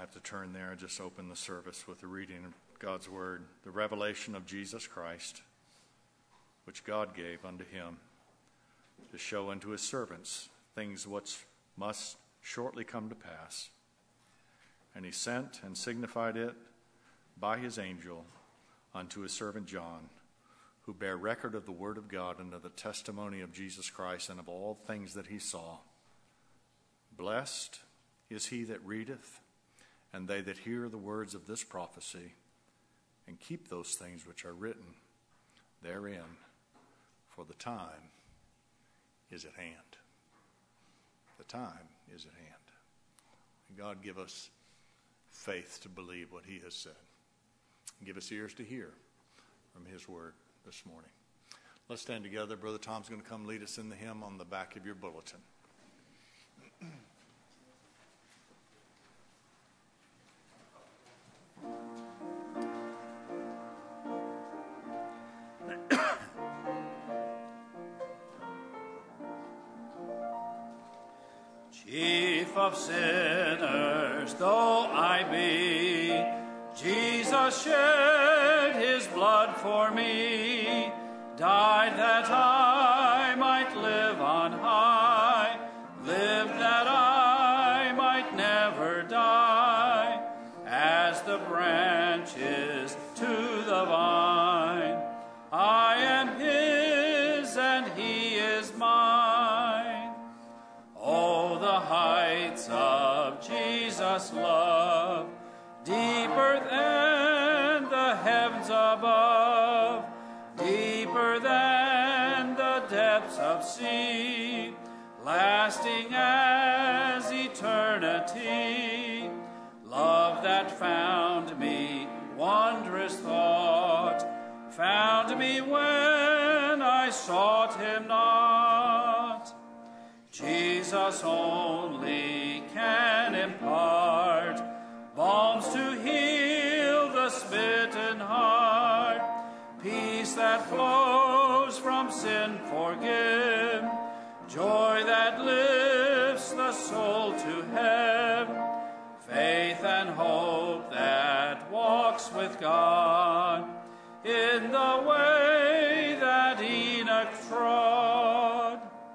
have to turn there. Just open the service with the reading of God's word, the revelation of Jesus Christ, which God gave unto him to show unto his servants things which must shortly come to pass. And he sent and signified it by his angel unto his servant John, who bare record of the word of God and of the testimony of Jesus Christ and of all things that he saw. Blessed is he that readeth, and they that hear the words of this prophecy, and keep those things which are written therein, for the time is at hand. The time is at hand. And God give us faith to believe what he has said. And give us ears to hear from his word this morning. Let's stand together. Brother Tom's going to come lead us in the hymn on the back of your bulletin. Chief of sinners though I be, Jesus shed his blood for me, died that I might live on high, lived that I might never die, as the branches to the vine. I am his and he is mine. Oh, the heights of Jesus' love, deeper than the heavens above, deeper than the depths of sea, lasting as eternity. Love that found me, wondrous thought, found me when I sought him not. Jesus only can impart balms to heal the smitten heart, peace that flows from sin forgive, joy that lifts the soul to heaven, faith and hope that walks with God in the way that Enoch trod.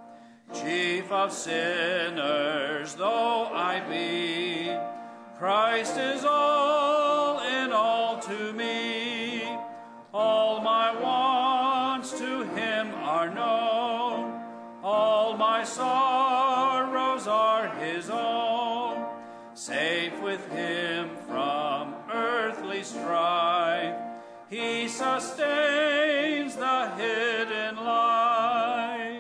Chief of sinners though I be, Christ is all in all to me. All my wants to him are known, all my sorrows are his own. Safe with him from earthly strife, he sustains the hidden life.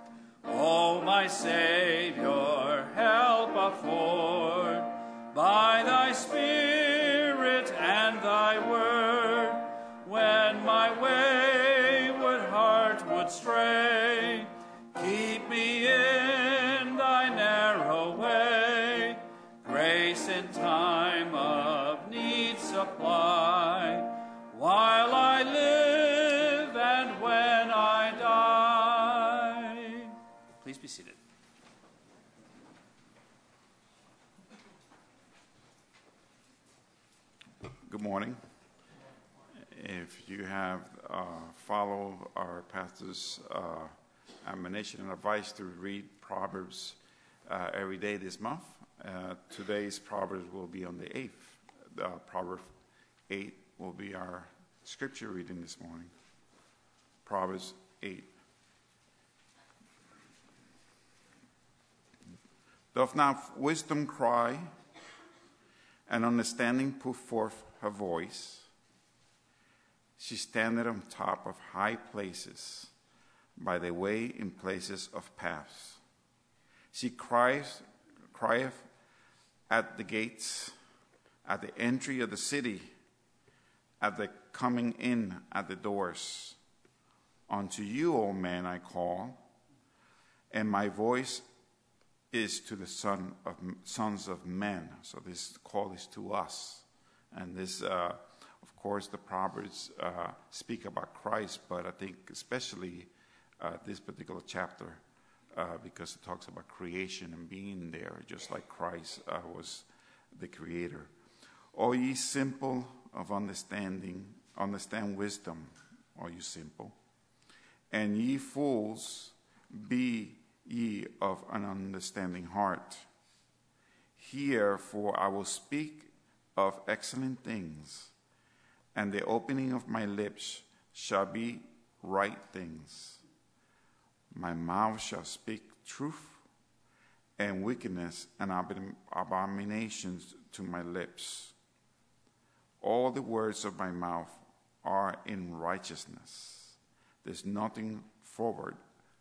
O my Savior, help afford by thy Spirit and thy word, when my wayward heart would stray, keep me in thy narrow way, grace in time of need supply, while I live and when I die. Please be seated. Good morning. If you have followed our pastor's admonition and advice to read Proverbs every day this month, today's Proverbs will be on the 8th. Proverbs 8 will be our scripture reading this morning. Proverbs 8. Doth not wisdom cry, and understanding put forth her voice? She standeth on top of high places, by the way in places of paths. She crieth at the gates, at the entry of the city, at the coming in at the doors. Unto you, O man, I call, and my voice is to the sons of men. So this call is to us. And this, of course, the Proverbs speak about Christ, but I think especially this particular chapter, because it talks about creation and being there, just like Christ was the Creator. O ye simple of understanding, understand wisdom, all you simple. And ye fools, be ye of an understanding heart. Hear, for I will speak of excellent things, and the opening of my lips shall be right things. My mouth shall speak truth, and wickedness and abominations to my lips. All the words of my mouth are in righteousness. There's nothing forward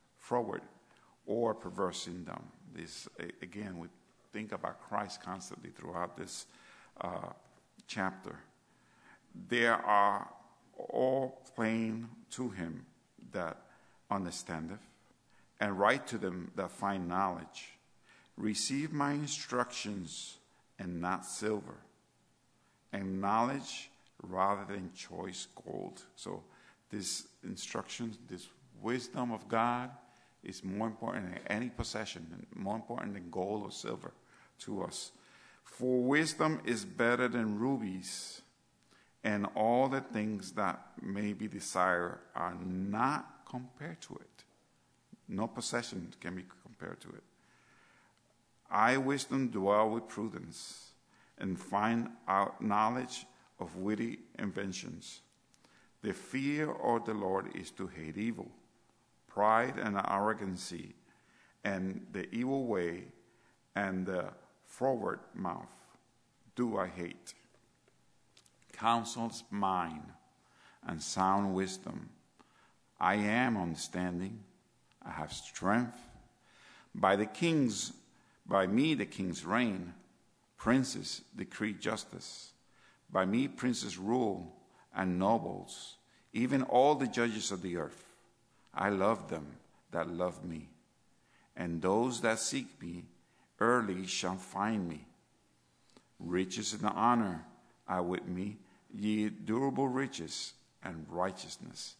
or perverse in them. This, again, we think about Christ constantly throughout this chapter. They are all plain to him that understandeth, and right to them that find knowledge. Receive my instructions, and not silver, and knowledge rather than choice gold. So this instructions, this wisdom of God is more important than any possession, and more important than gold or silver to us. For wisdom is better than rubies, and all the things that may be desired are not compared to it. No possession can be compared to it. I, wisdom, dwell with prudence, and find out knowledge of witty inventions. The fear of the Lord is to hate evil, pride and arrogancy, and the evil way, and the forward mouth do I hate. Counsel's mine, and sound wisdom. I am understanding, I have strength. By me the kings reign, princes decree justice. By me princes rule, and nobles, even all the judges of the earth. I love them that love me, and those that seek me early shall find me. Riches and honor are with me, ye durable riches and righteousness.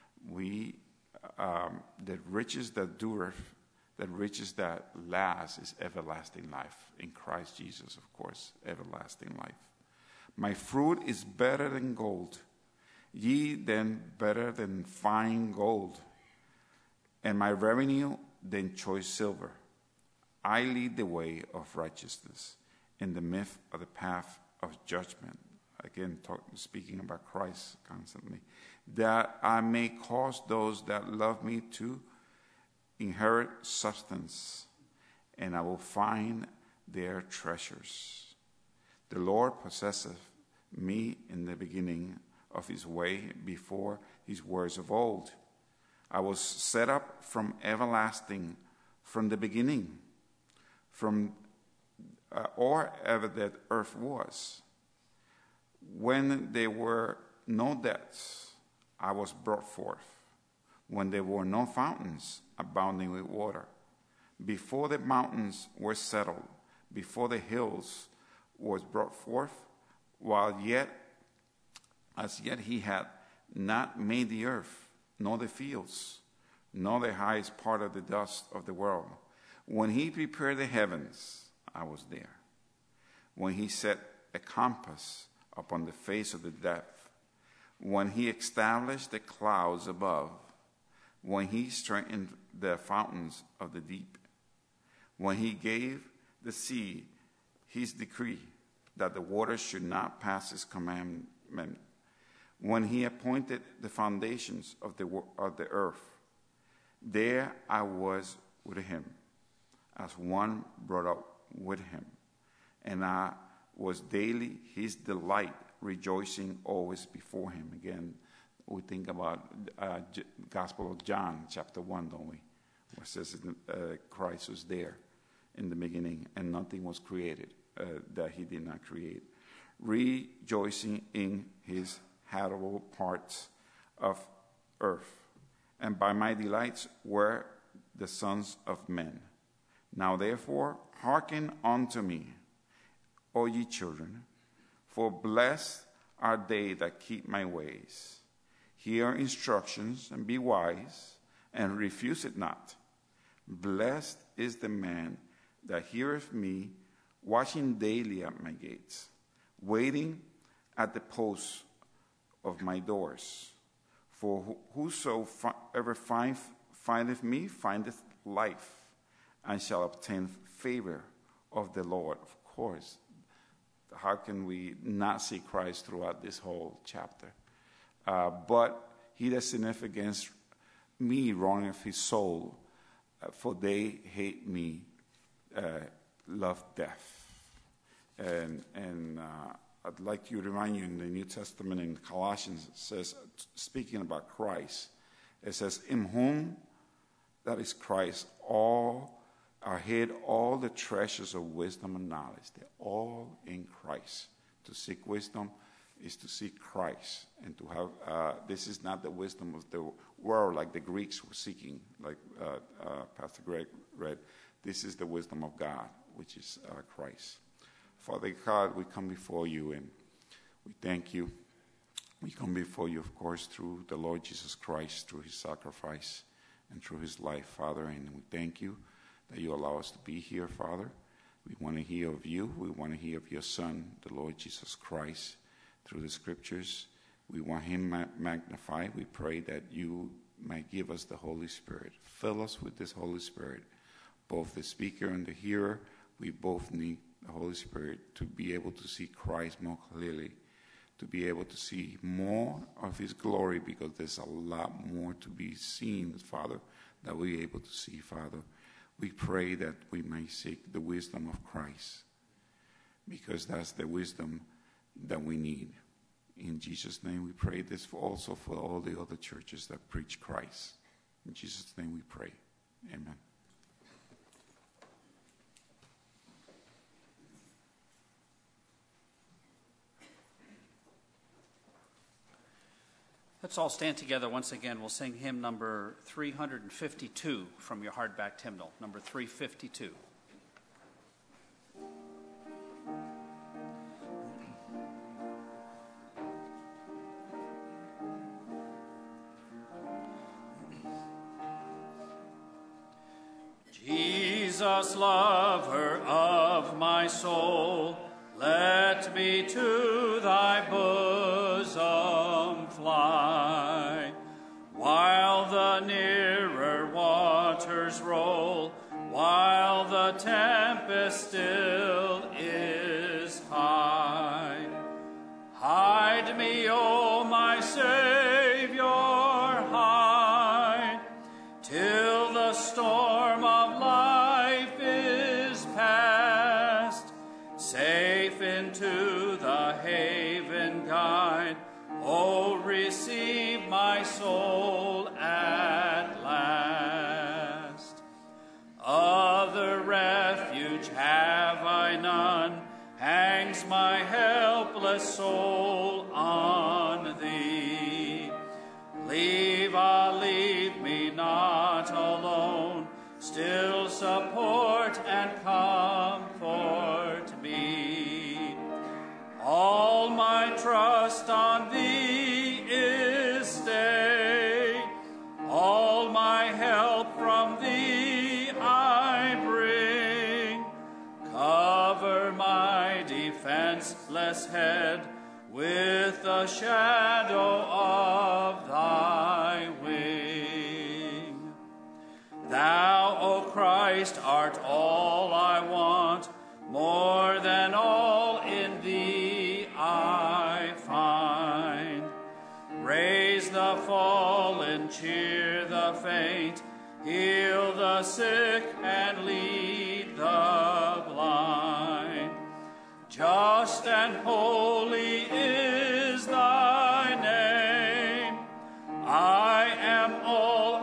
The riches that dureth, the riches that last is everlasting life. In Christ Jesus, of course, everlasting life. My fruit is better than gold, ye then better than fine gold, and my revenue than choice silver. I lead the way of righteousness in the midst of the path of judgment. Again, speaking about Christ constantly. That I may cause those that love me to inherit substance, and I will find their treasures. The Lord possesseth me in the beginning of his way, before his words of old. I was set up from everlasting, from the beginning, or ever that earth was. When there were no depths, I was brought forth. When there were no fountains abounding with water. Before the mountains were settled, before the hills was brought forth, while as yet he had not made the earth, nor the fields, nor the highest part of the dust of the world. When he prepared the heavens, I was there. When he set a compass upon the face of the depth, when he established the clouds above, when he strengthened the fountains of the deep, when he gave the sea his decree that the waters should not pass his commandment, when he appointed the foundations of the earth, there I was with him, as one brought up with him, and I was daily his delight, rejoicing always before him. Again, we think about Gospel of John, chapter 1, don't we? Where it says Christ was there in the beginning, and nothing was created that he did not create. Rejoicing in his habitable parts of earth, and by my delights were the sons of men. Now therefore hearken unto me, O ye children, for blessed are they that keep my ways. Hear instructions, and be wise, and refuse it not. Blessed is the man that heareth me, watching daily at my gates, waiting at the posts of my doors. For whosoever findeth me findeth life, and shall obtain favor of the Lord. Of course, how can we not see Christ throughout this whole chapter? But he that sinneth against me wrongeth his soul, for they hate me, love death. And I'd like to remind you in the New Testament in Colossians, it says, speaking about Christ, it says, in whom, that is Christ, all are hid all the treasures of wisdom and knowledge. They're all in Christ. To seek wisdom is to seek Christ. And to have, this is not the wisdom of the world like the Greeks were seeking, like Pastor Greg read. This is the wisdom of God, which is Christ. Father God, we come before you and we thank you. We come before you, of course, through the Lord Jesus Christ, through his sacrifice and through his life, Father. And we thank you that you allow us to be here, Father. We want to hear of you. We want to hear of your Son, the Lord Jesus Christ, through the Scriptures. We want him magnified. We pray that you might give us the Holy Spirit. Fill us with this Holy Spirit, both the speaker and the hearer. We both need the Holy Spirit to be able to see Christ more clearly, to be able to see more of his glory, because there's a lot more to be seen, Father, that we're able to see, Father. We pray that we may seek the wisdom of Christ, because that's the wisdom that we need. In Jesus' name we pray this also for all the other churches that preach Christ. In Jesus' name we pray. Amen. Let's all stand together once again. We'll sing hymn number 352 from your hardback hymnal, number 352. Jesus, lover of my soul, let me to thy bosom fly, while the nearer waters roll, while the tempest still is high. Hide me, O my Savior, hide, till the storm of life is past. Safe into the haven guide, oh, receive my soul at last. Other refuge have I none, hangs my helpless soul on thee. Leave me not alone, still support and comfort me. All my trust on thee is stay, all my help from thee I bring. Cover my defenseless head with the shadow of thy wing. Thou, O Christ, art all I want, more than all in thee I find. Raise the fallen, cheer the faint, heal the sick, and lead the blind. Just and holy is thy name. I am all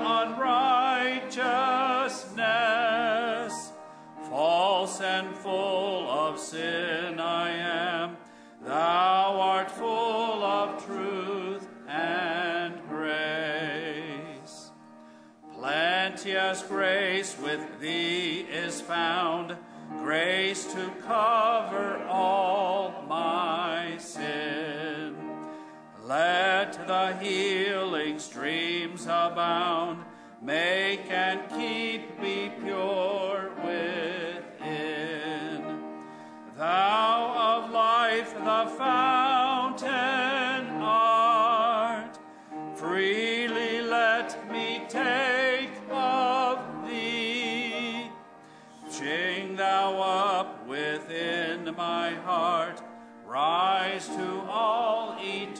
unrighteousness, false and full of sin I am. Thou art full of truth and grace. Plenteous grace with thee is found, grace to cover all my sin. Let the healing streams abound, make and keep me pure within. Thou of life the fountain art, freely let me take of thee. Chain thou up within my heart, rise to all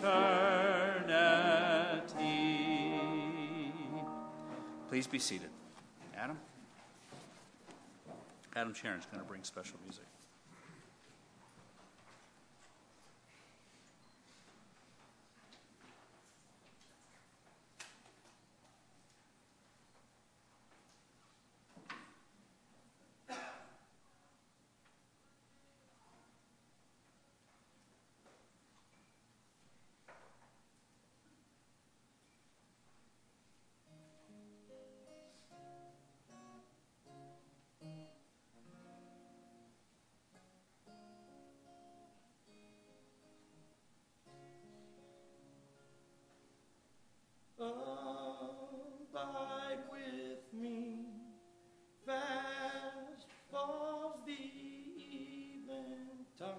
eternity. Please be seated. Adam Sharon's going to bring special music. Abide with me, fast falls the eventide.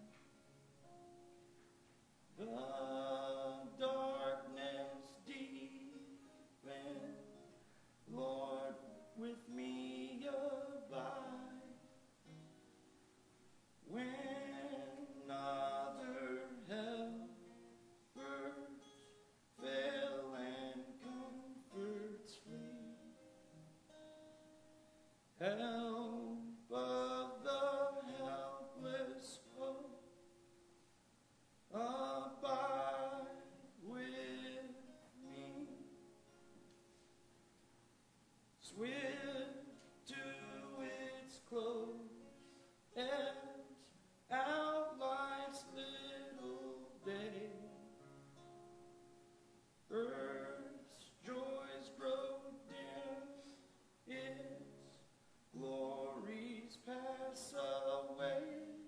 The darkness deepens, Lord, with me abide. When other helpers fail and comforts flee, help of the helpless hope, abide with me. Swift to its close, ebbs out life's little day. Earth's joys grow dim, its glories pass away.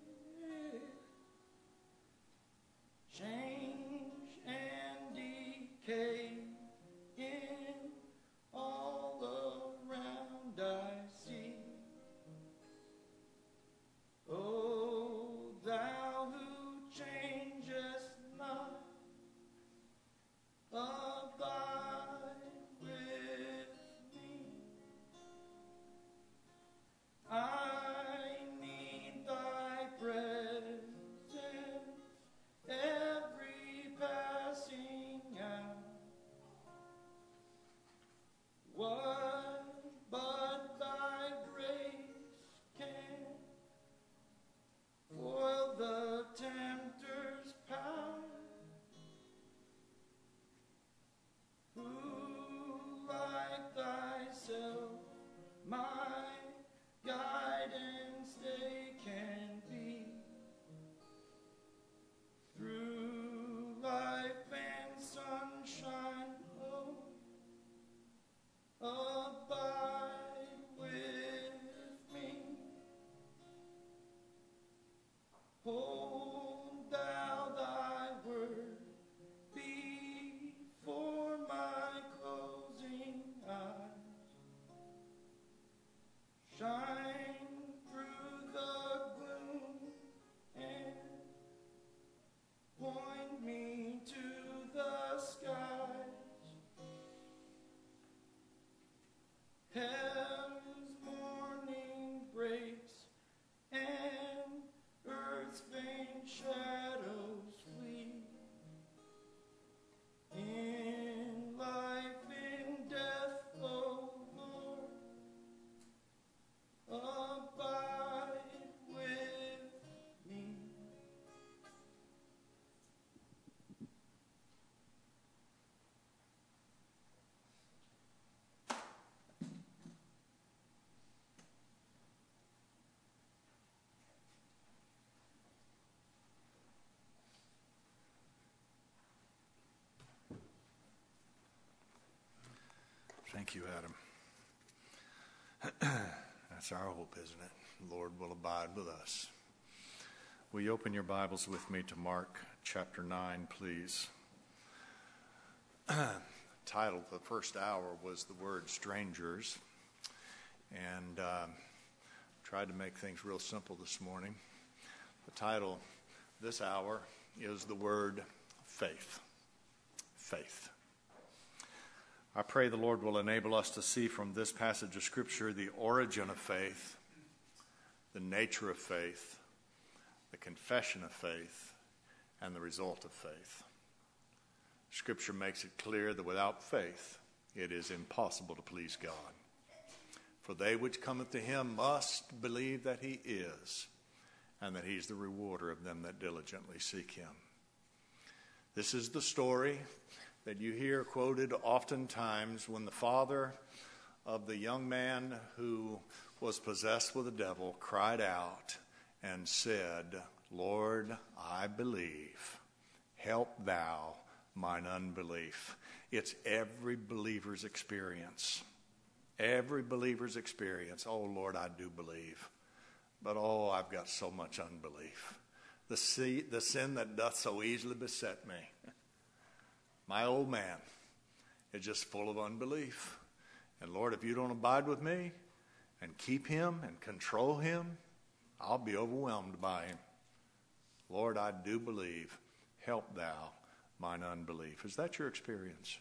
Change and decay in all around I see. Oh, thou who changest not, abide with me. I need thy presence every passing hour. What but thy grace can foil the tempter's power? Who like thyself my guidance they can be? Through life and sunshine, oh, abide with me. Hold thou thy word before my closing eyes. Shine through the gloom and point me to the skies. Heaven's morning breaks and earth's faint shadows flee. In life, in death, oh Lord, abide with me. Thank you, Adam. That's our hope, isn't it? The Lord will abide with us. Will you open your Bibles with me to Mark chapter 9, please? The title of the first hour was the word strangers, and tried to make things real simple this morning. The title this hour is the word faith. Faith. I pray the Lord will enable us to see from this passage of Scripture the origin of faith, the nature of faith, the confession of faith, and the result of faith. Scripture makes it clear that without faith it is impossible to please God. For they which cometh to him must believe that he is, and that he's the rewarder of them that diligently seek him. This is the story that you hear quoted oftentimes when the father of the young man who was possessed with the devil cried out and said, Lord, I believe. Help thou mine unbelief. It's every believer's experience. Every believer's experience. Oh, Lord, I do believe. But, oh, I've got so much unbelief. The sin that doth so easily beset me. My old man is just full of unbelief. And, Lord, if you don't abide with me and keep him and control him, I'll be overwhelmed by him. Lord, I do believe. Help thou mine unbelief. Is that your experience?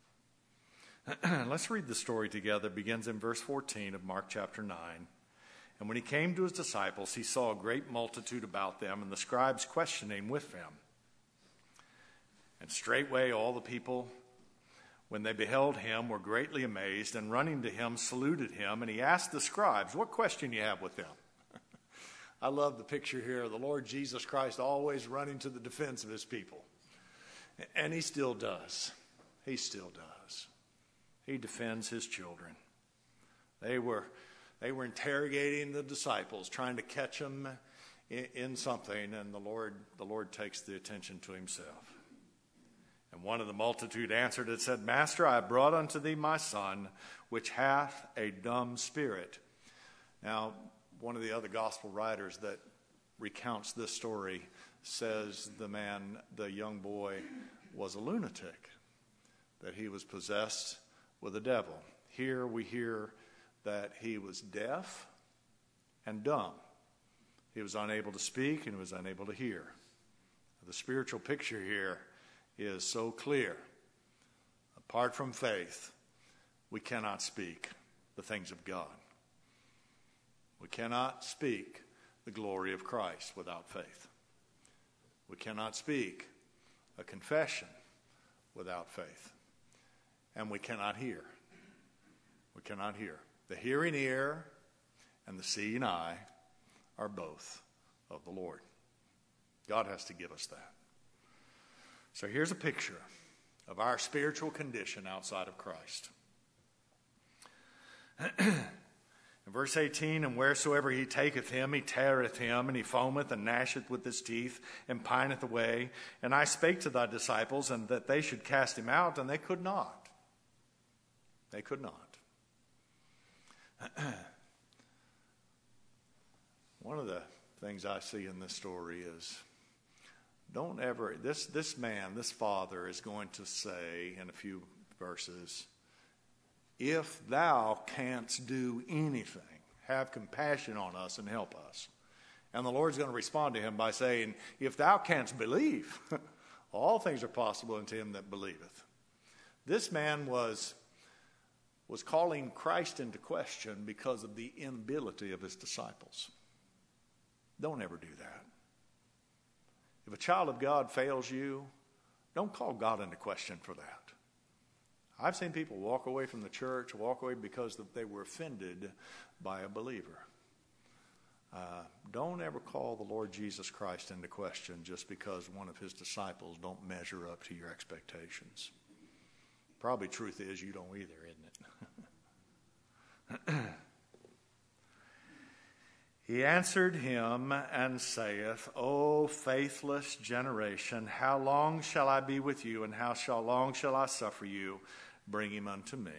Let's read the story together. It begins in verse 14 of Mark chapter 9. And when he came to his disciples, he saw a great multitude about them, and the scribes questioning with them. And straightway all the people, when they beheld him, were greatly amazed, and running to him, saluted him. And he asked the scribes, what question you have with them? I love the picture here of the Lord Jesus Christ always running to the defense of his people. And he still does. He still does. He defends his children. They were interrogating the disciples, trying to catch them in something, and the Lord takes the attention to himself. And one of the multitude answered and said, Master, I have brought unto thee my son, which hath a dumb spirit. Now, one of the other gospel writers that recounts this story says the young boy was a lunatic, that he was possessed with the devil. Here we hear that he was deaf and dumb. He was unable to speak and he was unable to hear. The spiritual picture here is so clear. Apart from faith, we cannot speak the things of God. We cannot speak the glory of Christ without faith. We cannot speak a confession without faith. And we cannot hear. We cannot hear. The hearing ear and the seeing eye are both of the Lord. God has to give us that. So here's a picture of our spiritual condition outside of Christ. In verse 18, and wheresoever he taketh him, he teareth him, and he foameth and gnasheth with his teeth, and pineth away. And I spake to thy disciples, and that they should cast him out, and they could not. They could not. One of the things I see in this story is, don't ever, this man, this father is going to say in a few verses, if thou canst do anything, have compassion on us and help us. And the Lord's going to respond to him by saying, if thou canst believe, all things are possible unto him that believeth. This man was calling Christ into question because of the inability of his disciples. Don't ever do that. If a child of God fails you, don't call God into question for that. I've seen people walk away from the church, walk away because they were offended by a believer. Don't ever call the Lord Jesus Christ into question just because one of his disciples don't measure up to your expectations. Probably truth is you don't either, isn't it? He answered him and saith, O faithless generation, how long shall I be with you, and how long shall I suffer you? Bring him unto me.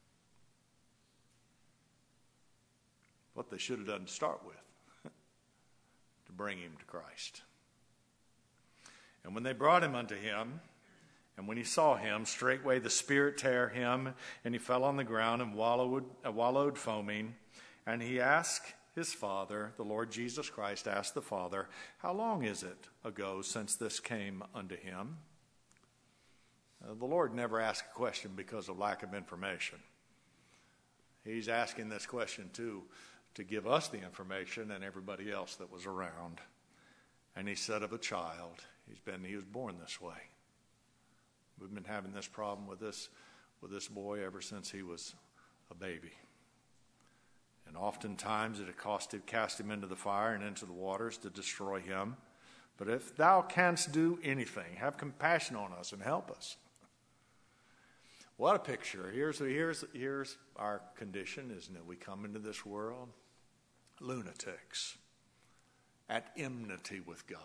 What they should have done to start with, to bring him to Christ. And when they brought him unto him, and when he saw him, straightway the spirit tare him, and he fell on the ground and wallowed foaming. And he asked his father, the Lord Jesus Christ, asked the Father, "How long is it ago since this came unto him?" The Lord never asked a question because of lack of information. He's asking this question to give us the information and everybody else that was around. And he said of a child, he was born this way. We've been having this problem with this boy ever since he was a baby. And oftentimes it cast him into the fire and into the waters to destroy him. But if thou canst do anything, have compassion on us and help us. What a picture. Here's our condition, isn't it? We come into this world lunatics, at enmity with God,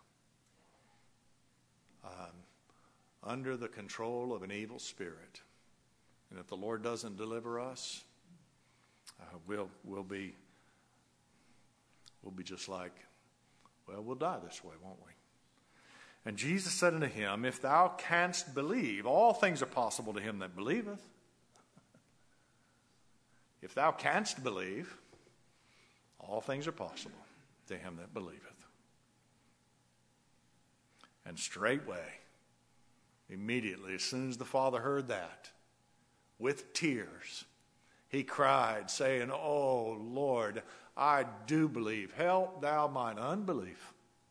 under the control of an evil spirit. And if the Lord doesn't deliver us, we'll be just like, we'll die this way, won't we? And Jesus said unto him, "If thou canst believe, all things are possible to him that believeth." If thou canst believe, all things are possible to him that believeth. And straightway, immediately, as soon as the father heard that, with tears, he cried, saying, "O Lord, I do believe. Help thou mine unbelief."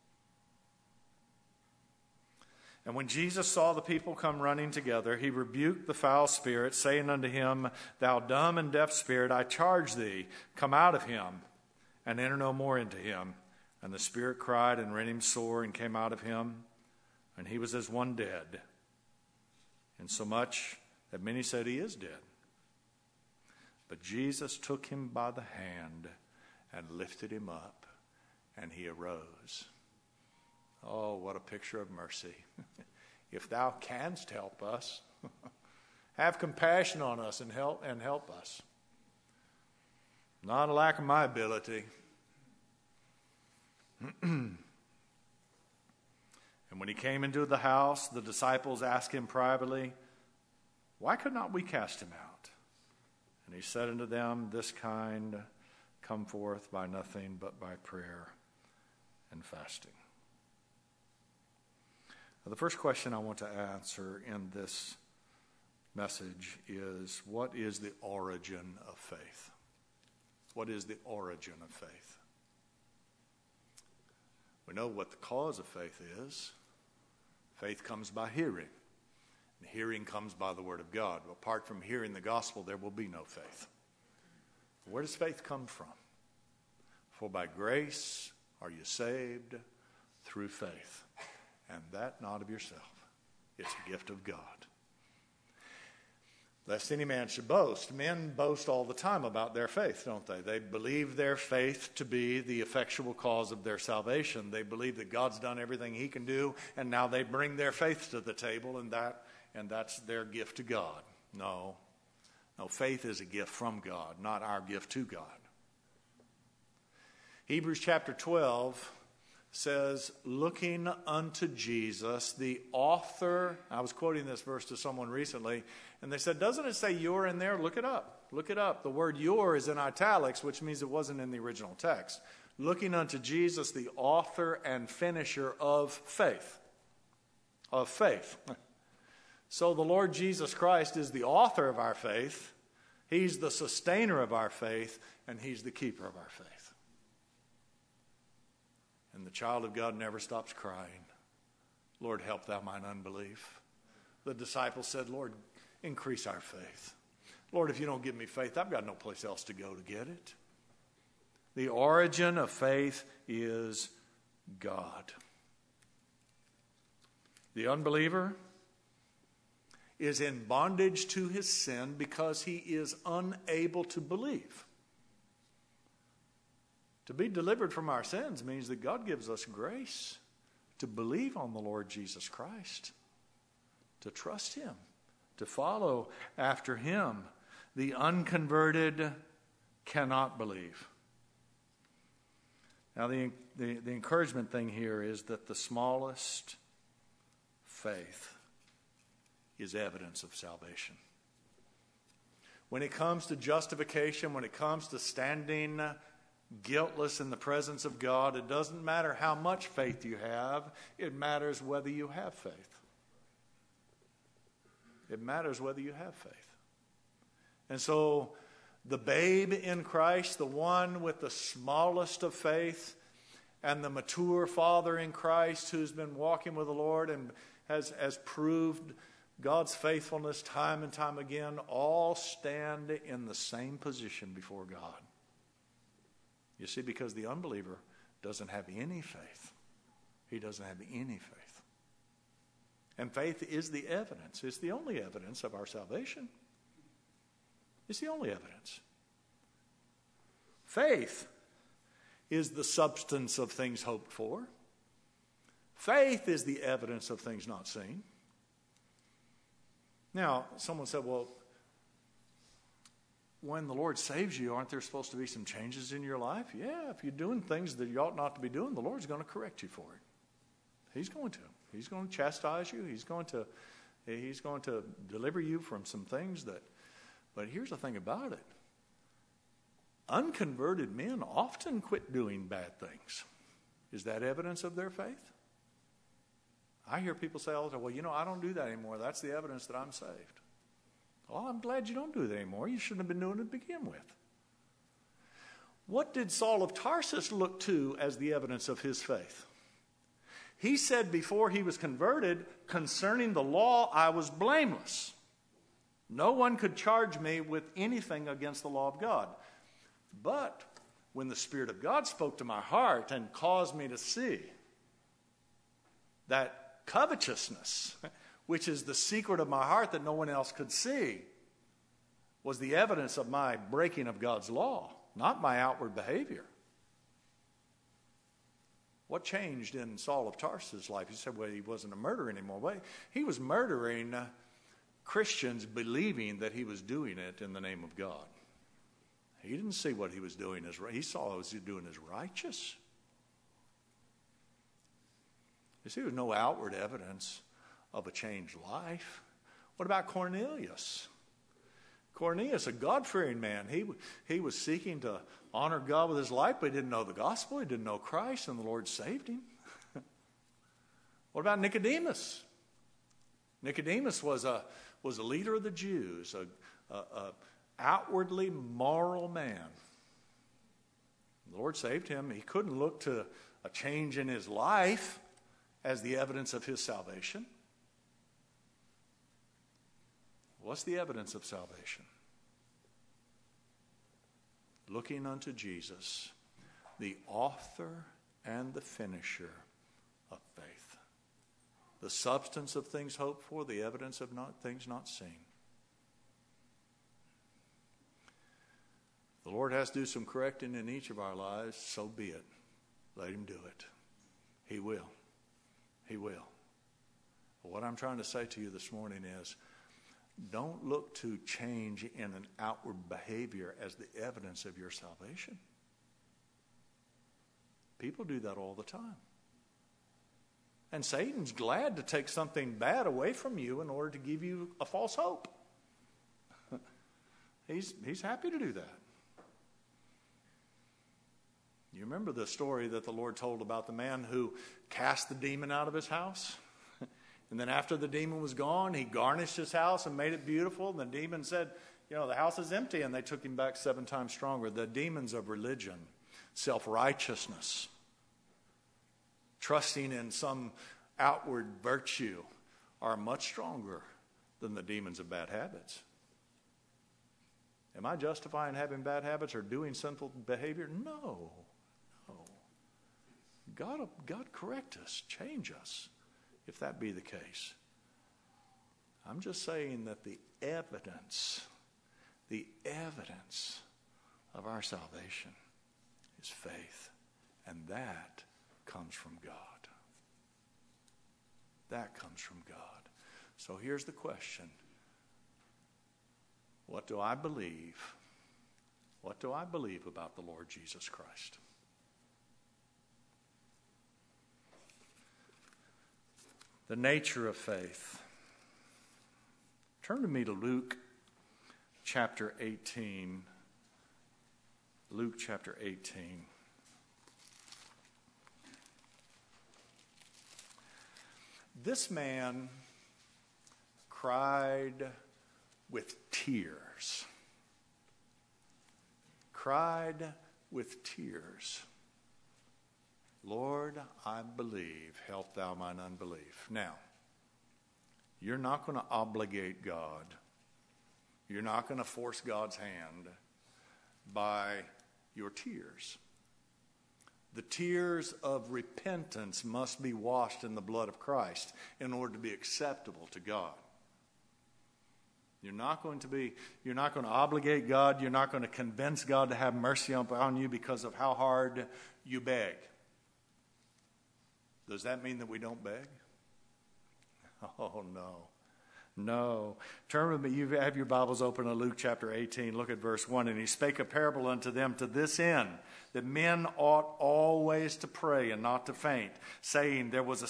And when Jesus saw the people come running together, he rebuked the foul spirit, saying unto him, "Thou dumb and deaf spirit, I charge thee, come out of him, and enter no more into him." And the spirit cried and rent him sore, and came out of him, and he was as one dead, insomuch that many said, "He is dead." But Jesus took him by the hand and lifted him up, and he arose. Oh, what a picture of mercy. If thou canst help us, have compassion on us and help us. Not a lack of my ability. And when he came into the house, the disciples asked him privately, "Why could not we cast him out?" And he said unto them, "This kind come forth by nothing but by prayer and fasting." Now, the first question I want to answer in this message is, what is the origin of faith? What is the origin of faith? We know what the cause of faith is. Faith comes by hearing, and hearing comes by the word of God. Apart from hearing the gospel, there will be no faith. Where does faith come from? For by grace are you saved through faith, and that not of yourself. It's a gift of God. Lest any man should boast. Men boast all the time about their faith, don't they? They believe their faith to be the effectual cause of their salvation. They believe that God's done everything he can do, and now they bring their faith to the table, and that's their gift to God. No, faith is a gift from God, not our gift to God. Hebrews chapter 12 says, "Looking unto Jesus, the author." I was quoting this verse to someone recently, and they said, "Doesn't it say 'you're' in there? Look it up. Look it up." The word "you're" is in italics, which means it wasn't in the original text. Looking unto Jesus, the author and finisher of faith. Of faith. So the Lord Jesus Christ is the author of our faith. He's the sustainer of our faith, and he's the keeper of our faith. And the child of God never stops crying, "Lord, help thou mine unbelief." The disciples said, "Lord, increase our faith. Lord, if you don't give me faith, I've got no place else to go to get it." The origin of faith is God. The unbeliever is in bondage to his sin because he is unable to believe. To be delivered from our sins means that God gives us grace to believe on the Lord Jesus Christ, to trust him, to follow after him. The unconverted cannot believe. Now, the encouragement thing here is that the smallest faith is evidence of salvation. When it comes to justification, when it comes to standing guiltless in the presence of God. It doesn't matter how much faith you have. It matters whether you have faith. It matters whether you have faith. And so the babe in Christ, the one with the smallest of faith, and the mature father in Christ who's been walking with the Lord and has proved God's faithfulness time and time again, all stand in the same position before God. You see, because the unbeliever doesn't have any faith. He doesn't have any faith. And faith is the evidence. It's the only evidence of our salvation. It's the only evidence. Faith is the substance of things hoped for. Faith is the evidence of things not seen. Now, someone said, well, when the Lord saves you, aren't there supposed to be some changes in your life? Yeah, if you're doing things that you ought not to be doing, the Lord's going to correct you for it. He's going to. He's going to chastise you. He's going to deliver you from some things that... But here's the thing about it. Unconverted men often quit doing bad things. Is that evidence of their faith? I hear people say all the time, well, I don't do that anymore. That's the evidence that I'm saved. Well, I'm glad you don't do that anymore. You shouldn't have been doing it to begin with. What did Saul of Tarsus look to as the evidence of his faith? He said before he was converted, concerning the law, I was blameless. No one could charge me with anything against the law of God. But when the Spirit of God spoke to my heart and caused me to see that covetousness, which is the secret of my heart that no one else could see, was the evidence of my breaking of God's law, not my outward behavior. What changed in Saul of Tarsus' life? You said, well, he wasn't a murderer anymore. Well, he was murdering Christians believing that he was doing it in the name of God. He didn't see what he was doing as right. He saw what he was doing as righteous. You see, there was no outward evidence of a changed life. What about Cornelius? Cornelius, a God-fearing man, he was seeking to honor God with his life, but he didn't know the gospel. He didn't know Christ, and the Lord saved him. What about Nicodemus? Nicodemus was a leader of the Jews, a outwardly moral man. The Lord saved him. He couldn't look to a change in his life as the evidence of his salvation. What's the evidence of salvation? Looking unto Jesus, the author and the finisher of faith. The substance of things hoped for, the evidence of things not seen. The Lord has to do some correcting in each of our lives, so be it. Let him do it. He will. He will. But what I'm trying to say to you this morning is, don't look to change in an outward behavior as the evidence of your salvation. People do that all the time. And Satan's glad to take something bad away from you in order to give you a false hope. He's happy to do that. You remember the story that the Lord told about the man who cast the demon out of his house? And then after the demon was gone, he garnished his house and made it beautiful. And the demon said, the house is empty. And they took him back 7 times stronger. The demons of religion, self-righteousness, trusting in some outward virtue are much stronger than the demons of bad habits. Am I justifying having bad habits or doing sinful behavior? No. God correct us, change us, if that be the case. I'm just saying that the evidence of our salvation is faith, and that comes from God. That comes from God. So here's the question. What do I believe? What do I believe about the Lord Jesus Christ? The nature of faith. Turn to me to Luke chapter 18. Luke chapter 18. This man cried with tears. Cried with tears. Lord, I believe, help thou mine unbelief. Now, you're not going to obligate God. You're not going to force God's hand by your tears. The tears of repentance must be washed in the blood of Christ in order to be acceptable to God. You're not going to obligate God. You're not going to convince God to have mercy upon you because of how hard you beg. Does that mean that we don't beg? Oh, no. No. Turn with me. You have your Bibles open to Luke chapter 18. Look at verse 1. And he spake a parable unto them to this end, that men ought always to pray and not to faint, saying, there was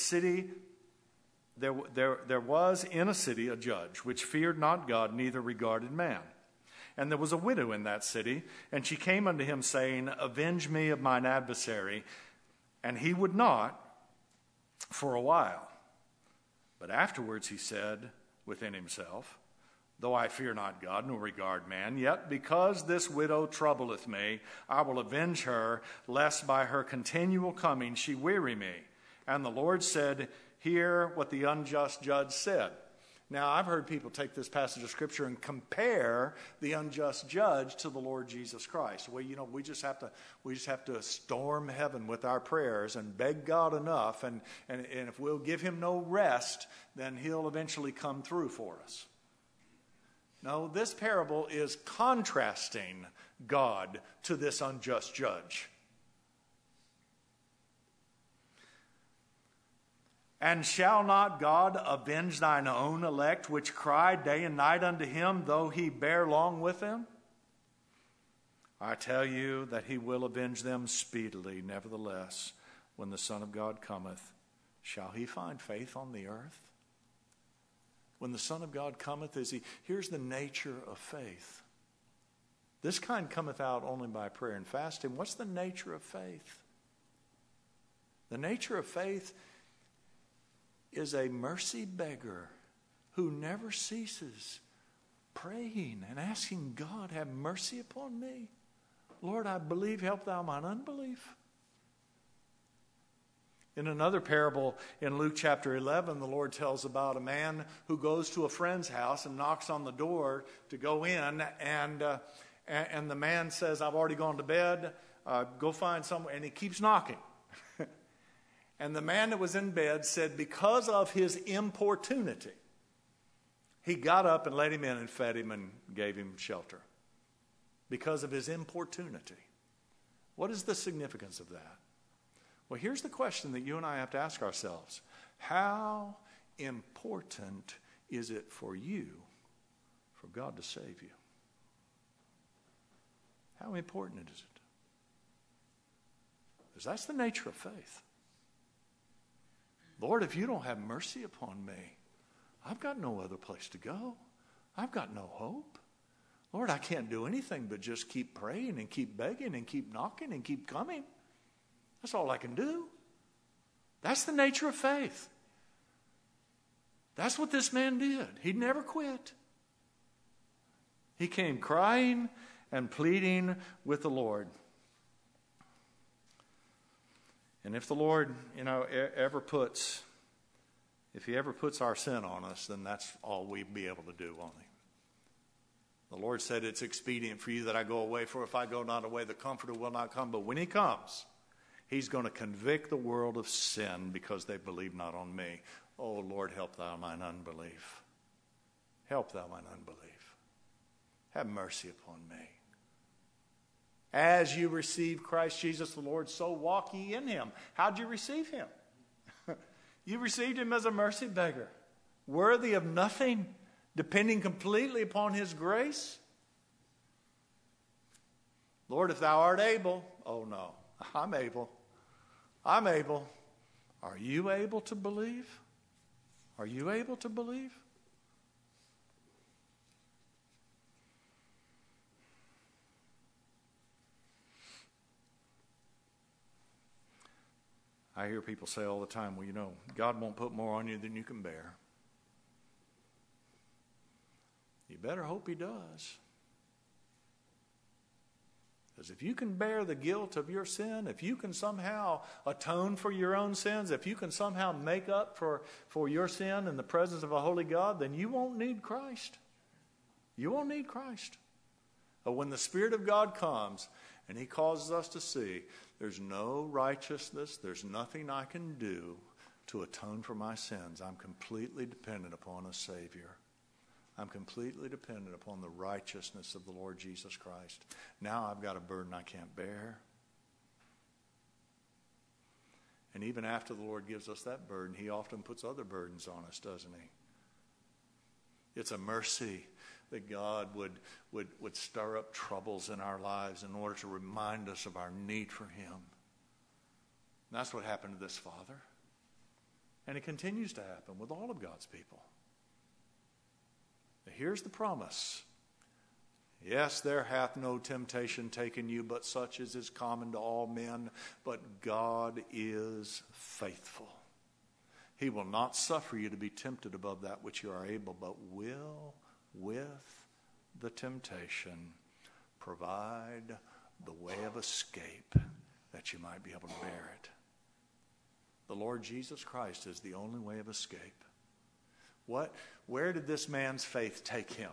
in a city a judge, which feared not God, neither regarded man. And there was a widow in that city, and she came unto him, saying, avenge me of mine adversary. And he would not for a while. But afterwards he said within himself, though I fear not God, nor regard man, yet because this widow troubleth me, I will avenge her, lest by her continual coming she weary me. And the Lord said, hear what the unjust judge said. Now, I've heard people take this passage of Scripture and compare the unjust judge to the Lord Jesus Christ. Well, we just have to storm heaven with our prayers and beg God enough, and if we'll give him no rest, then he'll eventually come through for us. No, this parable is contrasting God to this unjust judge. And shall not God avenge thine own elect, which cry day and night unto him, though he bear long with them? I tell you that he will avenge them speedily. Nevertheless, when the Son of God cometh, shall he find faith on the earth? When the Son of God cometh, here's the nature of faith. This kind cometh out only by prayer and fasting. What's the nature of faith? The nature of faith is a mercy beggar who never ceases praying and asking God, have mercy upon me. Lord, I believe, help thou mine unbelief. In another parable in Luke chapter 11, the Lord tells about a man who goes to a friend's house and knocks on the door to go in, and the man says, I've already gone to bed, go find someone, and he keeps knocking. And the man that was in bed said, because of his importunity, he got up and let him in and fed him and gave him shelter. Because of his importunity. What is the significance of that? Well, here's the question that you and I have to ask ourselves. How important is it for you for God to save you? How important is it? Because that's the nature of faith. Lord, if you don't have mercy upon me, I've got no other place to go. I've got no hope. Lord, I can't do anything but just keep praying and keep begging and keep knocking and keep coming. That's all I can do. That's the nature of faith. That's what this man did. He never quit. He came crying and pleading with the Lord. And if the Lord, if he ever puts our sin on us, then that's all we'd be able to do, won't he? The Lord said, it's expedient for you that I go away, for if I go not away, the Comforter will not come. But when he comes, he's going to convict the world of sin because they believe not on me. Oh, Lord, help thou mine unbelief. Help thou mine unbelief. Have mercy upon me. As you receive Christ Jesus the Lord, so walk ye in him. How'd you receive him? You received him as a mercy beggar, worthy of nothing, depending completely upon his grace. Lord, if thou art able, oh no, I'm able. I'm able. Are you able to believe? Are you able to believe? I hear people say all the time, well, God won't put more on you than you can bear. You better hope he does. Because if you can bear the guilt of your sin, if you can somehow atone for your own sins, if you can somehow make up for your sin in the presence of a holy God, then you won't need Christ. You won't need Christ. But when the Spirit of God comes and he causes us to see there's no righteousness, there's nothing I can do to atone for my sins, I'm completely dependent upon a Savior. I'm completely dependent upon the righteousness of the Lord Jesus Christ. Now I've got a burden I can't bear. And even after the Lord gives us that burden, he often puts other burdens on us, doesn't he? It's a mercy that God would stir up troubles in our lives in order to remind us of our need for him. And that's what happened to this father. And it continues to happen with all of God's people. Here's the promise. Yes, there hath no temptation taken you, but such as is common to all men. But God is faithful. He will not suffer you to be tempted above that which you are able, but will, with the temptation, provide the way of escape that you might be able to bear it. The Lord Jesus Christ is the only way of escape. Where did this man's faith take him?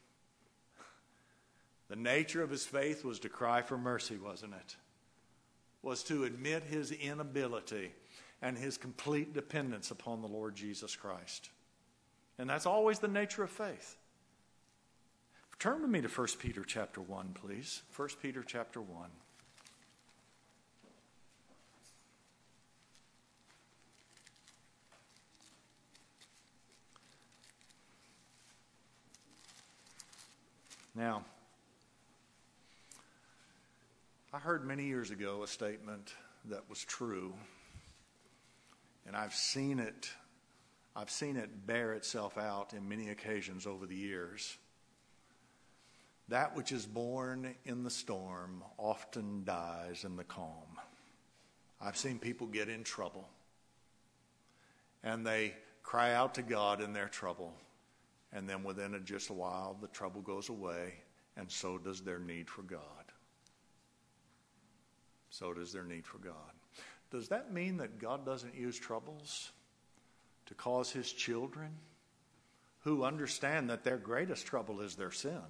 The nature of his faith was to cry for mercy, wasn't it? Was to admit his inability and his complete dependence upon the Lord Jesus Christ. And that's always the nature of faith. Turn with me to 1 Peter chapter 1, please. 1 Peter chapter 1. Now, I heard many years ago a statement that was true, and I've seen it bear itself out in many occasions over the years. That which is born in the storm often dies in the calm. I've seen people get in trouble, and they cry out to God in their trouble. And then within just a while, the trouble goes away, and so does their need for God. So does their need for God. Does that mean that God doesn't use troubles to cause his children, who understand that their greatest trouble is their sin?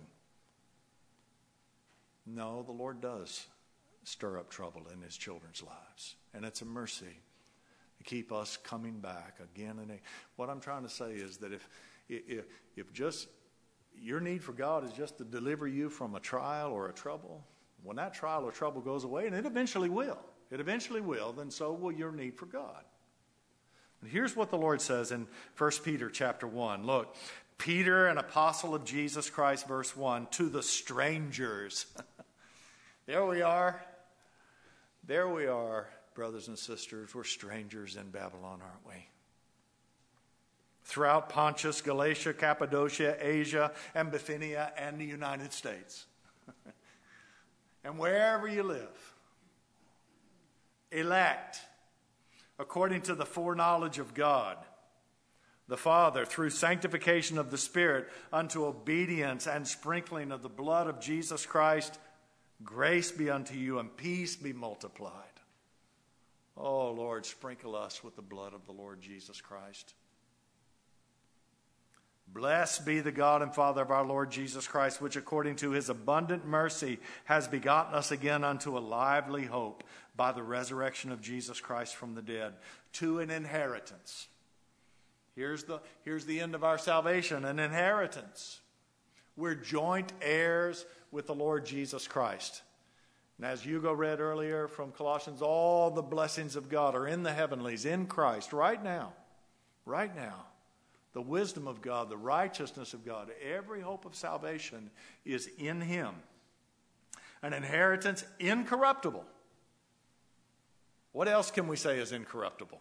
No, the Lord does stir up trouble in his children's lives, and it's a mercy to keep us coming back again and again. What I'm trying to say is that if just your need for God is just to deliver you from a trial or a trouble, when that trial or trouble goes away, and it eventually will, then so will your need for God. And here's what the Lord says in 1 Peter chapter 1. Look, Peter, an apostle of Jesus Christ, verse 1, to the strangers. There we are. There we are, brothers and sisters. We're strangers in Babylon, aren't we? Throughout Pontus, Galatia, Cappadocia, Asia, and Bithynia, and the United States. And wherever you live, elect, according to the foreknowledge of God, the Father, through sanctification of the Spirit, unto obedience and sprinkling of the blood of Jesus Christ, grace be unto you and peace be multiplied. Oh, Lord, sprinkle us with the blood of the Lord Jesus Christ. Blessed be the God and Father of our Lord Jesus Christ, which according to his abundant mercy has begotten us again unto a lively hope by the resurrection of Jesus Christ from the dead, to an inheritance. Here's the end of our salvation, an inheritance. We're joint heirs with the Lord Jesus Christ. And as Hugo read earlier from Colossians, all the blessings of God are in the heavenlies, in Christ, right now. Right now. The wisdom of God, the righteousness of God, every hope of salvation is in him. An inheritance incorruptible. What else can we say is incorruptible?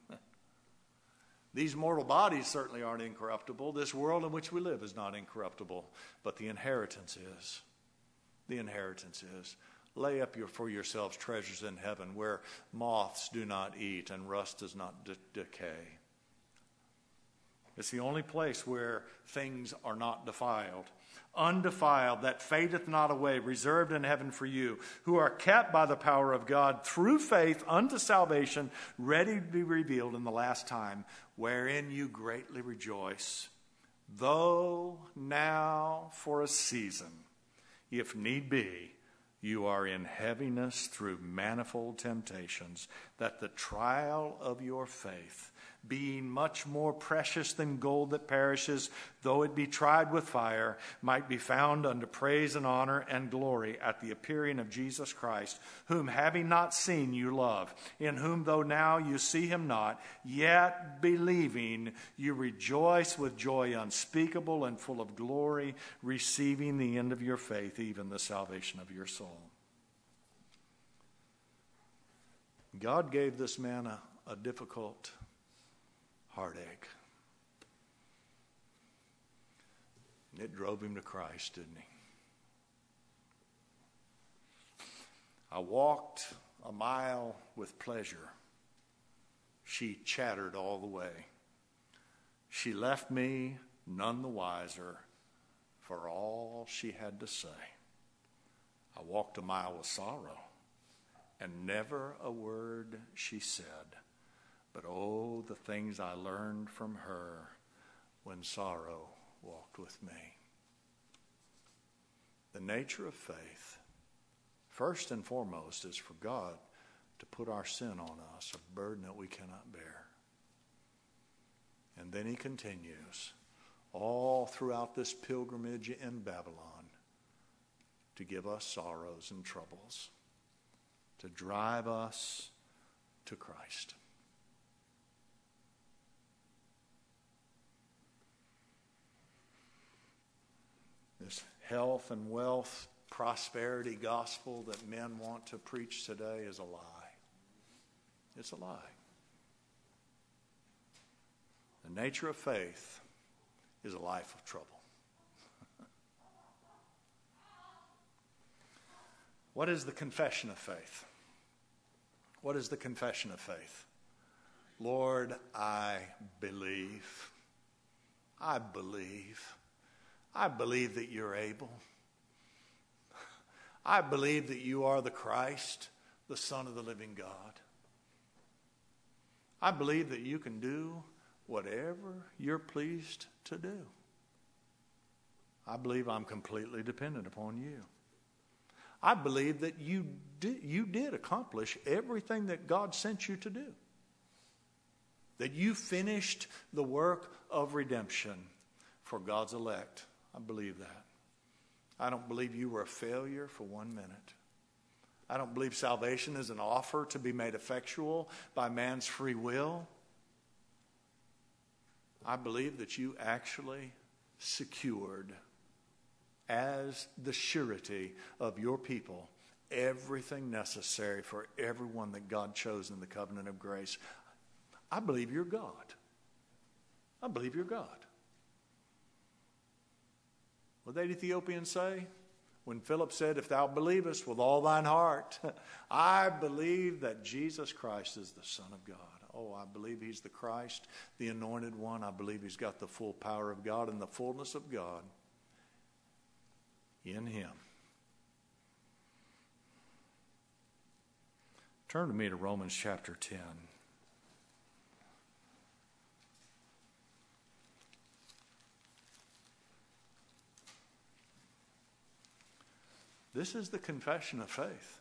These mortal bodies certainly aren't incorruptible. This world in which we live is not incorruptible. But the inheritance is. The inheritance is. Lay up for yourselves treasures in heaven where moths do not eat and rust does not decay. It's the only place where things are not defiled. Undefiled, that fadeth not away, reserved in heaven for you, who are kept by the power of God through faith unto salvation, ready to be revealed in the last time, wherein you greatly rejoice, though now for a season, if need be, you are in heaviness through manifold temptations, that the trial of your faith, being much more precious than gold that perishes, though it be tried with fire, might be found unto praise and honor and glory at the appearing of Jesus Christ, whom having not seen you love, in whom though now you see him not, yet believing you rejoice with joy unspeakable and full of glory, receiving the end of your faith, even the salvation of your soul. God gave this man a difficult heartache. And it drove him to Christ, didn't he? I walked a mile with pleasure. She chattered all the way. She left me none the wiser for all she had to say. I walked a mile with sorrow, and never a word she said. But oh, the things I learned from her when sorrow walked with me. The nature of faith, first and foremost, is for God to put our sin on us, a burden that we cannot bear. And then he continues all throughout this pilgrimage in Babylon to give us sorrows and troubles, to drive us to Christ. This health and wealth, prosperity gospel that men want to preach today is a lie. It's a lie. The nature of faith is a life of trouble. What is the confession of faith? What is the confession of faith? Lord, I believe. I believe. I believe that you're able. I believe that you are the Christ, the Son of the living God. I believe that you can do whatever you're pleased to do. I believe I'm completely dependent upon you. I believe that you did accomplish everything that God sent you to do. That you finished the work of redemption for God's elect. I believe that. I don't believe you were a failure for 1 minute. I don't believe salvation is an offer to be made effectual by man's free will. I believe that you actually secured as the surety of your people everything necessary for everyone that God chose in the covenant of grace. I believe you're God. I believe you're God. What did the Ethiopian say? When Philip said, if thou believest with all thine heart, I believe that Jesus Christ is the Son of God. Oh, I believe he's the Christ, the anointed one. I believe he's got the full power of God and the fullness of God in him. Turn to me to Romans chapter 10. This is the confession of faith.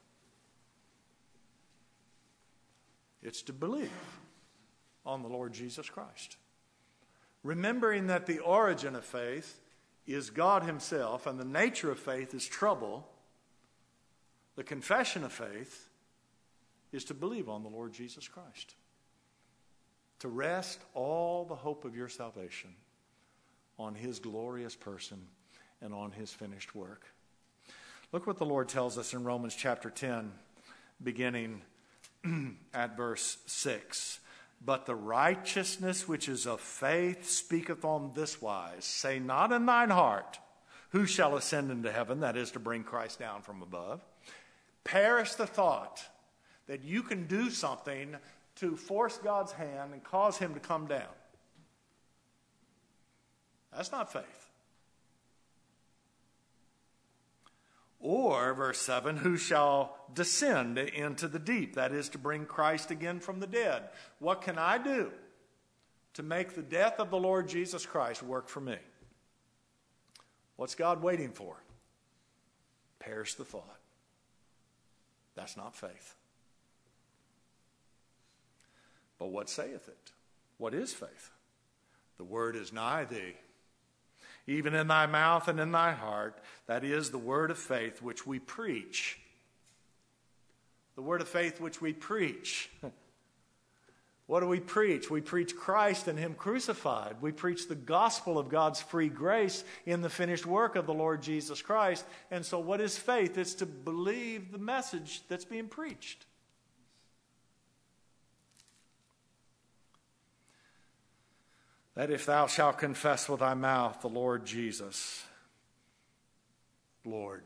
It's to believe on the Lord Jesus Christ. Remembering that the origin of faith is God himself and the nature of faith is trouble, the confession of faith is to believe on the Lord Jesus Christ. To rest all the hope of your salvation on his glorious person and on his finished work. Look what the Lord tells us in Romans chapter 10, beginning at verse 6. But the righteousness which is of faith speaketh on this wise. Say not in thine heart, who shall ascend into heaven, that is to bring Christ down from above. Perish the thought that you can do something to force God's hand and cause him to come down. That's not faith. Or, verse 7, who shall descend into the deep? That is to bring Christ again from the dead. What can I do to make the death of the Lord Jesus Christ work for me? What's God waiting for? Perish the thought. That's not faith. But what saith it? What is faith? The word is nigh thee, even in thy mouth and in thy heart. That is the word of faith which we preach. The word of faith which we preach. What do we preach? We preach Christ and him crucified. We preach the gospel of God's free grace in the finished work of the Lord Jesus Christ. And so what is faith? It's to believe the message that's being preached. That if thou shalt confess with thy mouth the Lord Jesus, Lord,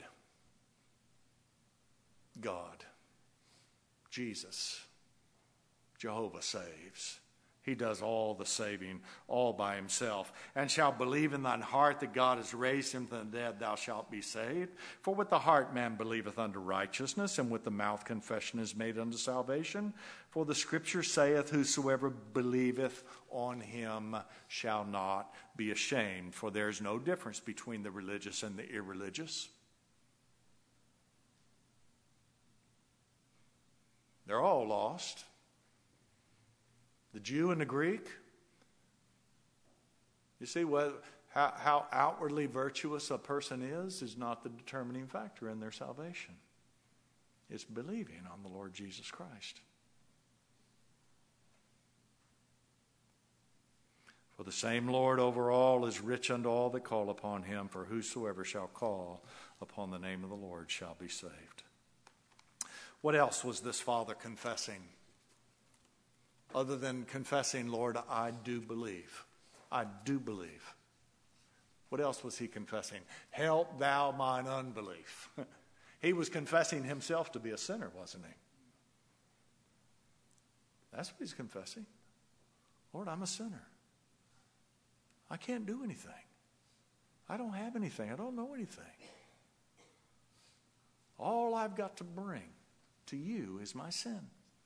God, Jesus, Jehovah saves. He does all the saving all by himself. And shalt believe in thine heart that God has raised him from the dead, thou shalt be saved. For with the heart man believeth unto righteousness, and with the mouth confession is made unto salvation. For the scripture saith, whosoever believeth on him shall not be ashamed. For there is no difference between the religious and the irreligious. They're all lost. The Jew and the Greek. You see, how outwardly virtuous a person is not the determining factor in their salvation. It's believing on the Lord Jesus Christ. For the same Lord over all is rich unto all that call upon him, for whosoever shall call upon the name of the Lord shall be saved. What else was this father confessing? Other than confessing, Lord, I do believe. I do believe. What else was he confessing? Help thou mine unbelief. He was confessing himself to be a sinner, wasn't he? That's what he's confessing. Lord, I'm a sinner. I can't do anything. I don't have anything. I don't know anything. All I've got to bring to you is my sin.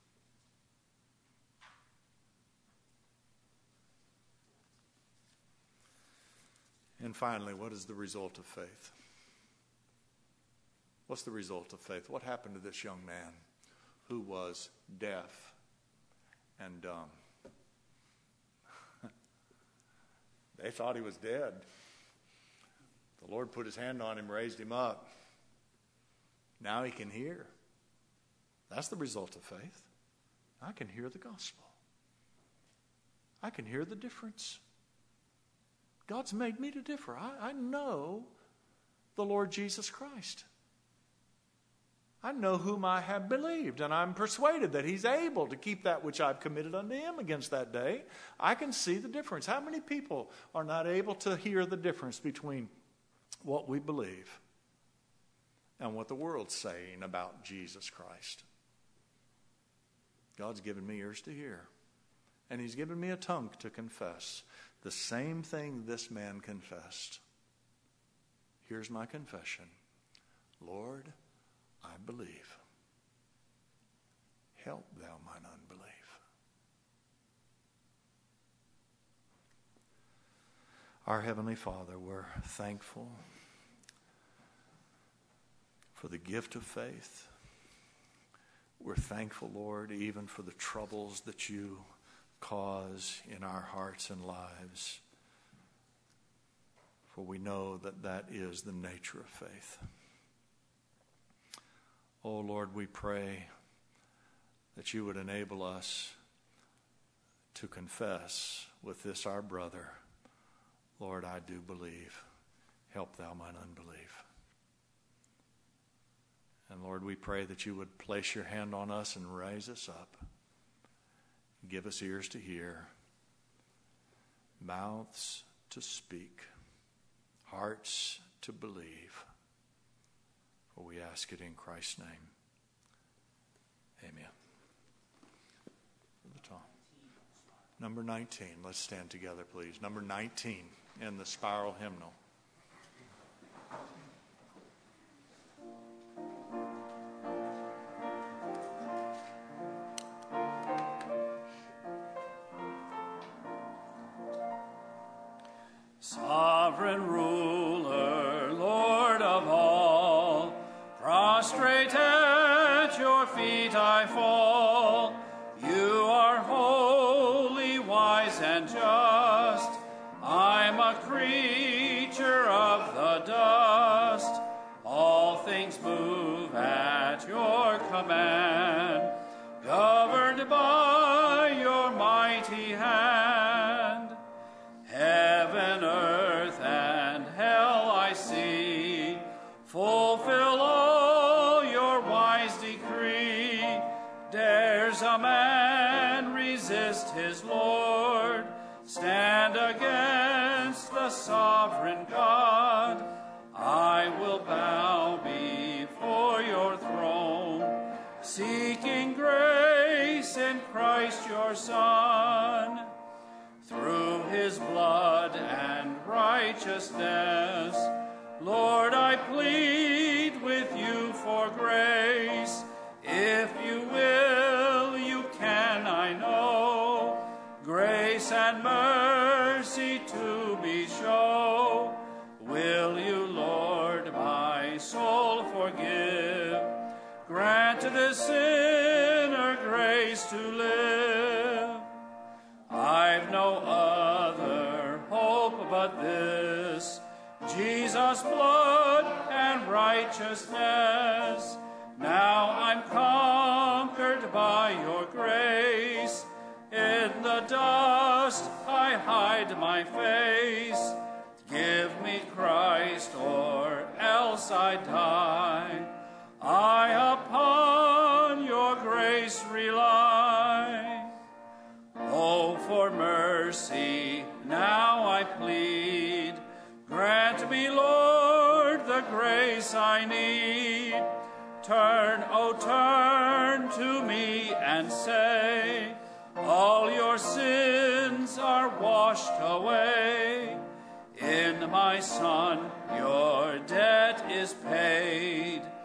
And finally, what is the result of faith? What's the result of faith? What happened to this young man who was deaf and dumb? They thought he was dead. The Lord put his hand on him, raised him up. Now he can hear. That's the result of faith. I can hear the gospel. I can hear the difference. God's made me to differ. I know the Lord Jesus Christ. I know whom I have believed, and I'm persuaded that he's able to keep that which I've committed unto him against that day. I can see the difference. How many people are not able to hear the difference between what we believe and what the world's saying about Jesus Christ? God's given me ears to hear, and he's given me a tongue to confess the same thing this man confessed. Here's my confession. Lord, I believe. Help thou mine unbelief. Our Heavenly Father, we're thankful for the gift of faith. We're thankful, Lord, even for the troubles that you cause in our hearts and lives. For we know that that is the nature of faith. Oh, Lord, we pray that you would enable us to confess with this our brother, Lord, I do believe. Help thou mine unbelief. And Lord, we pray that you would place your hand on us and raise us up. Give us ears to hear, mouths to speak, hearts to believe. For we ask it in Christ's name. Amen. At the top. Number 19. Let's stand together, please. Number 19 in the spiral hymnal. Sovereign ruler, Lord of all, prostrate at your feet I fall. You are holy, wise, and just. I'm a creature of the dust. All things move at your command, governed by your mighty hand. Heaven, earth, and hell I see, fulfill all your wise decree. Dares a man resist his Lord, stand against the sovereign God? I will bow before your throne, seeking grace in Christ your Son. Through his blood and righteousness, Lord, I plead with you for grace. If you will, you can, I know, grace and mercy to be shown. Will you, Lord, my soul forgive? Grant to the sinner grace to live. I've no other hope but this, Jesus' blood and righteousness. Now I'm conquered by your grace. In the dust I hide my face. Give me Christ, or else I die. I upon your grace rely. Oh, for mercy, now I plead. Grant me, Lord, the grace I need. Turn, oh, turn to me and say, all your sins are washed away. In my Son, your debt is paid.